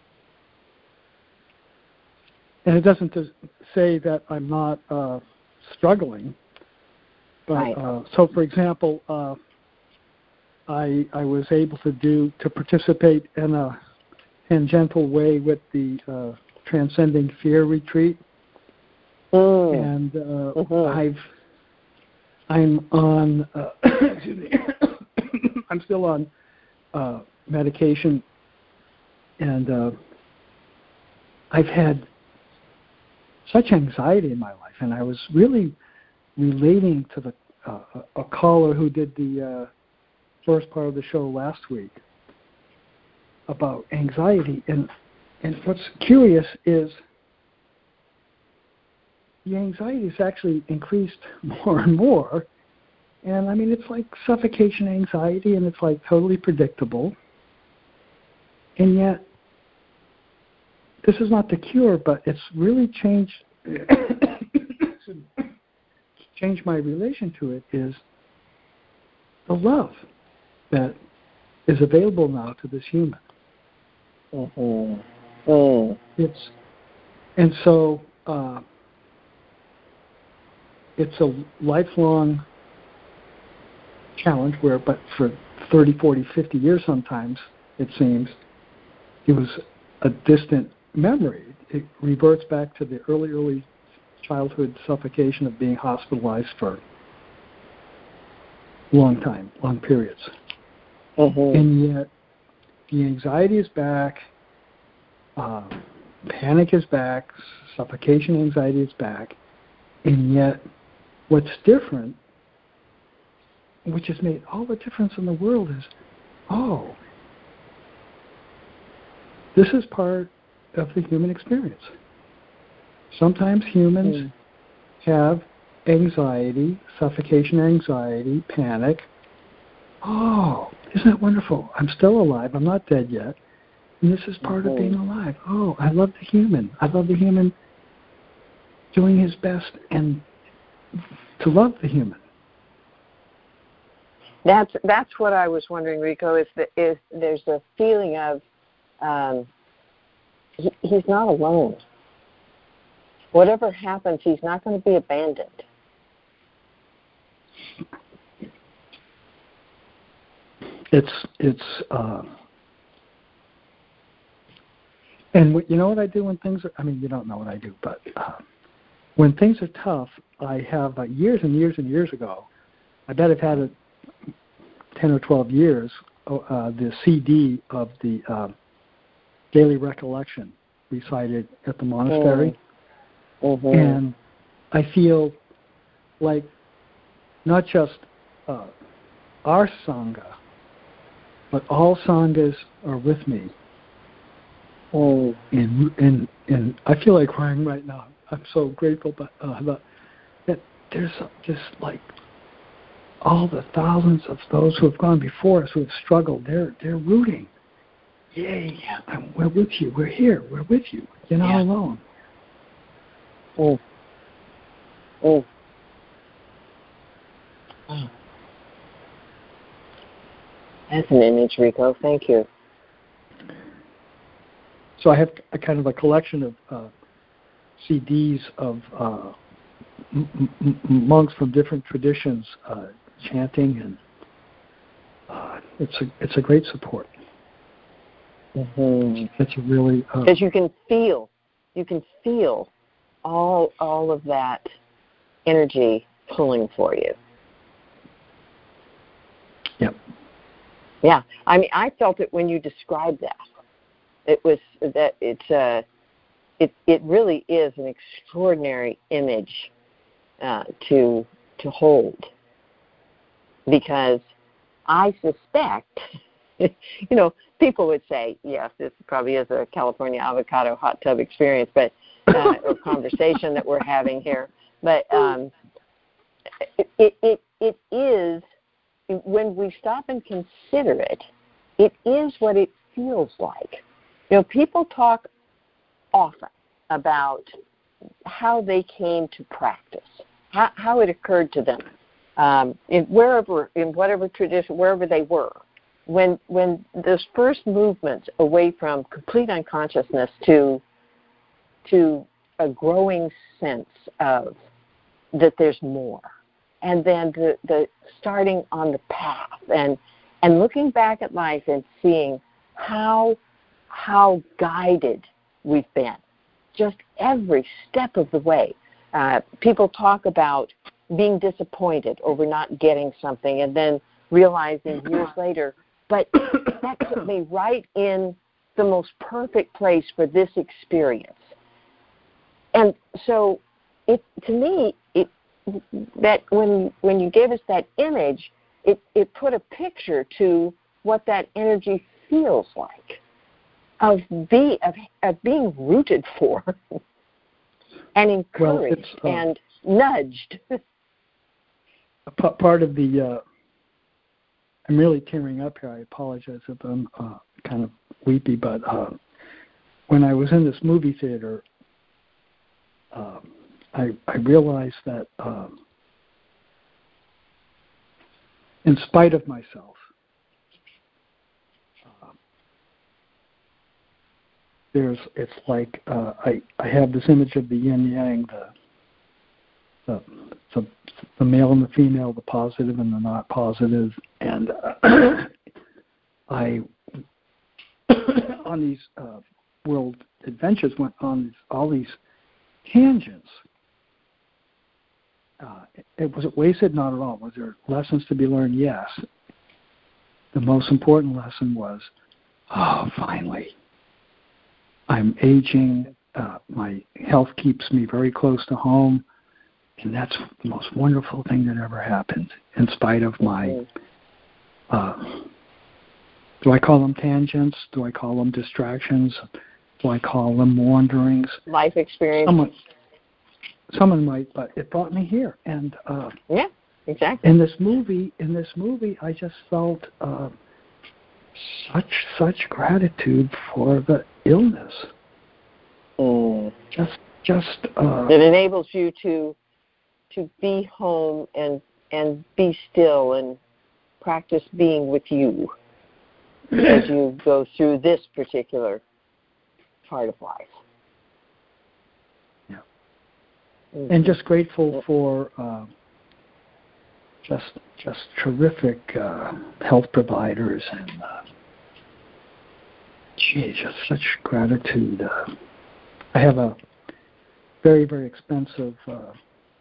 and it doesn't say that I'm not uh, struggling, but right. uh, so for example, uh, I I was able to do to participate in a tangential way with the uh, Transcending Fear retreat, mm. and uh, mm-hmm. I've I'm on uh, excuse me I'm still on. Uh, medication, and uh, I've had such anxiety in my life, and I was really relating to the uh, a caller who did the uh, first part of the show last week about anxiety, and and what's curious is the anxiety has actually increased more and more. And, I mean, it's like suffocation anxiety, and it's like totally predictable. And yet, this is not the cure, but it's really changed changed my relation to it, is the love that is available now to this human. Mm-hmm. Mm. It's, and so uh, it's a lifelong challenge where, but for thirty, forty, fifty years sometimes, it seems, it was a distant memory. It reverts back to the early, early childhood suffocation of being hospitalized for a long time, long periods. Mm-hmm. And yet, the anxiety is back, uh, panic is back, suffocation anxiety is back, and yet what's different, which has made all the difference in the world, is, oh, this is part of the human experience. Sometimes humans mm. have anxiety, suffocation anxiety, panic. Oh, isn't that wonderful? I'm still alive. I'm not dead yet. And this is part mm-hmm. of being alive. Oh, I love the human. I love the human doing his best and to love the human. That's that's what I was wondering, Rico, is that is there's a feeling of um, he, he's not alone. Whatever happens, he's not going to be abandoned. It's it's uh, and w- you know what I do when things are. I mean, you don't know what I do, but uh, when things are tough, I have uh, years and years and years ago. I bet I've had it ten or twelve years. Uh, the C D of the uh, Daily Recollection recited at the monastery. Mm-hmm. And I feel like not just uh, our Sangha, but all Sanghas are with me. Mm. And, and and I feel like crying right now. I'm so grateful but, uh, that, that there's just like all the thousands of those who have gone before us who have struggled. They're, they're rooting. Yay, I'm, we're with you. We're here. We're with you. You're not yeah. alone. Mm. Mm. Oh. That's an image, Rico. Thank you. So I have a kind of a collection of uh, C Ds of uh, m- m- monks from different traditions uh, chanting, and uh, it's a it's a great support. Mm-hmm. It's a really because uh, you can feel, you can feel all all of that energy pulling for you. Yep. Yeah, I mean, I felt it when you described that. It was that it's uh, it it really is an extraordinary image uh, to to hold, because I suspect, you know, people would say, yes, this probably is a California avocado hot tub experience, but uh, or conversation that we're having here. But um, it, it it it is, when we stop and consider it, it is what it feels like. You know, people talk often about how they came to practice, how, how it occurred to them, um, in wherever, in whatever tradition, wherever they were. When when those first movements away from complete unconsciousness to to a growing sense of that there's more, and then the, the starting on the path and and looking back at life and seeing how how guided we've been, just every step of the way. Uh, people talk about being disappointed over not getting something and then realizing years later, but that put me right in the most perfect place for this experience. And so, it to me, it that when when you gave us that image, it, it put a picture to what that energy feels like. of be of, of being rooted for and encouraged well, uh, and nudged. Part of the uh, I'm really tearing up here. I apologize if I'm uh, kind of weepy, but uh, when I was in this movie theater, uh, I, I realized that um, in spite of myself, uh, there's it's like uh, I I have this image of the yin yang, the the the, the male and the female, the positive and the not positive, and uh, I on these uh, world adventures went on these, all these tangents. Uh, it, was it wasted? Not at all. Was there lessons to be learned? Yes. The most important lesson was, oh, finally, I'm aging. Uh, my health keeps me very close to home, and that's the most wonderful thing that ever happened, in spite of my, uh, do I call them tangents? Do I call them distractions? Do I call them wanderings? Life experience. Someone, someone might, but it brought me here. And uh, yeah, exactly. In this movie, in this movie, I just felt uh, such such gratitude for the illness. Mm. Just just uh, it enables you to to be home and and be still and practice being with you as you go through this particular part of life. Yeah. Mm-hmm. And just grateful for uh, just just terrific uh, health providers and uh, gee, just such gratitude. Uh, I have a very very expensive uh,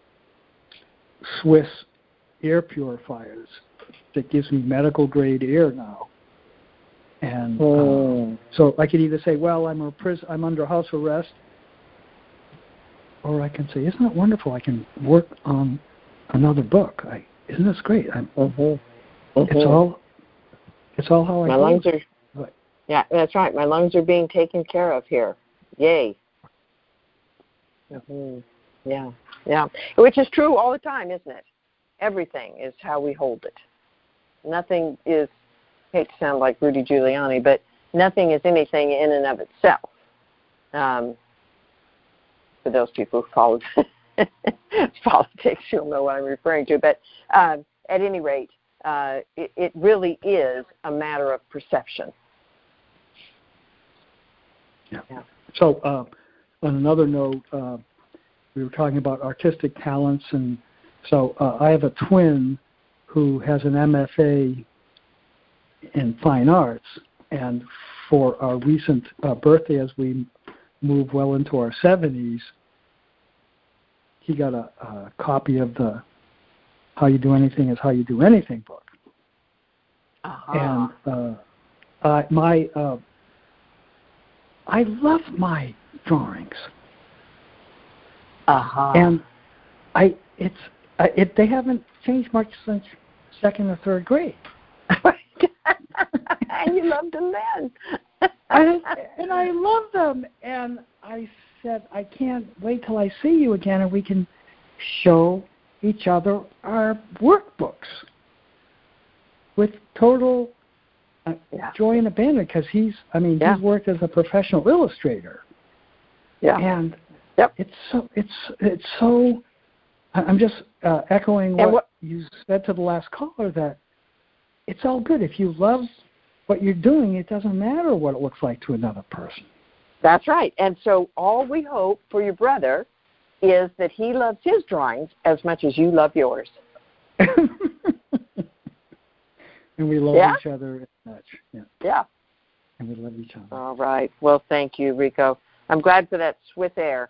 Swiss air purifiers that gives me medical grade air now. And mm. uh, so I could either say, well, I'm a pris- I'm under house arrest, or I can say, isn't it wonderful? I can work on another book. I, isn't this great? I'm, mm-hmm. Mm-hmm. It's all it's all how I My do lungs it. are, but, yeah, that's right. My lungs are being taken care of here. Yay. Mm-hmm. Yeah, yeah. Which is true all the time, isn't it? Everything is how we hold it. Nothing is, I hate to sound like Rudy Giuliani, but nothing is anything in and of itself. Um, for those people who follow politics, you'll know what I'm referring to. But um, at any rate, uh, it, it really is a matter of perception. Yeah. yeah. So uh, on another note, uh, we were talking about artistic talents, and so uh, I have a twin who has an M F A in fine arts, and for our recent uh, birthday, as we move well into our seventies, he got a, a copy of the How You Do Anything is How You Do Anything book. Uh-huh. And uh, uh, my, uh, I love my drawings. Uh-huh. And I, it's, uh, it, they haven't changed much since second or third grade. And you loved them then. and, and I love them. And I said, I can't wait till I see you again and we can show each other our workbooks with total uh, yeah. joy and abandon, because he's, I mean, yeah. he's worked as a professional illustrator. Yeah. And yep. it's so, it's, it's so, I'm just uh, echoing what, what you said to the last caller, that it's all good. If you love what you're doing, it doesn't matter what it looks like to another person. That's right. And so all we hope for your brother is that he loves his drawings as much as you love yours. And we love yeah? each other as much. Yeah. Yeah. And we love each other. All right. Well, thank you, Rico. I'm glad for that Swiss air.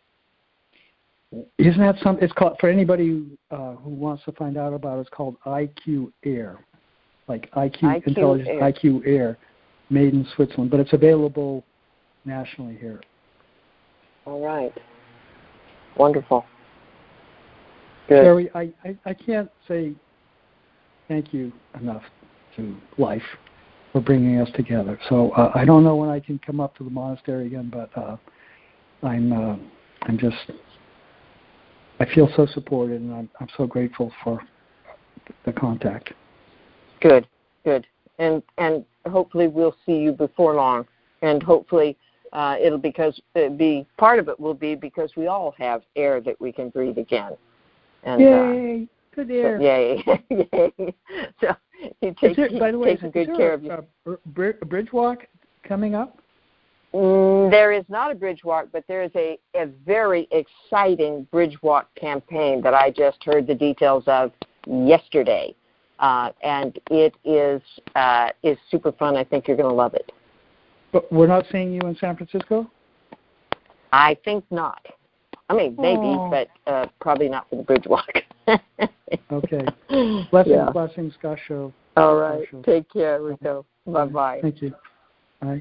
Isn't that something? It's called, for anybody uh, who wants to find out about it, it's called I Q Air. Like I Q, I Q Intelligence Air. I Q Air, made in Switzerland. But it's available nationally here. All right. Wonderful. Good. Sherry, I, I, I can't say thank you enough to life for bringing us together. So uh, I don't know when I can come up to the monastery again, but uh, I'm uh, I'm just I feel so supported, and I'm I'm so grateful for the contact. Good, good, and and hopefully we'll see you before long, and hopefully uh, it'll because it'll be part of it will be because we all have air that we can breathe again. And, yay! Uh, Good air. So, yay! Yay! So you take, there, by the way, taking good care a, of you. A, a bridge walk coming up? Mm, there is not a bridge walk, but there is a, a very exciting bridge walk campaign that I just heard the details of yesterday, uh, and it is uh, is super fun. I think you're going to love it. But we're not seeing you in San Francisco? I think not. I mean, maybe, oh. but uh, probably not for the bridge walk. Okay. Blessings, yeah. blessings, God show. All right. Take care, Rico. Bye-bye. Thank you. Bye.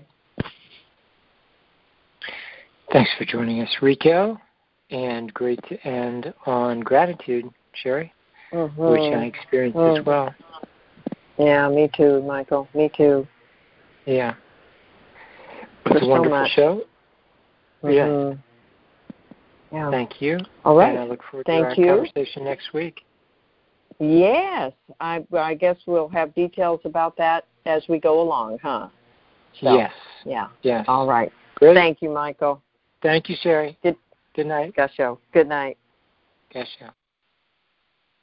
Thanks for joining us, Rico. And great to end on gratitude, Sherry, mm-hmm. which I experienced mm. as well. Yeah, me too, Michael. Me too. Yeah. It was a wonderful so show. Mm-hmm. Yeah. Yeah. Thank you. All right. And I look forward Thank to our you. conversation next week. Yes. I, I guess we'll have details about that as we go along, huh? So, yes. Yeah. Yes. All right. Great. Thank you, Michael. Thank you, Sherry. Good, Good night. Gusho. Good night. Gusho.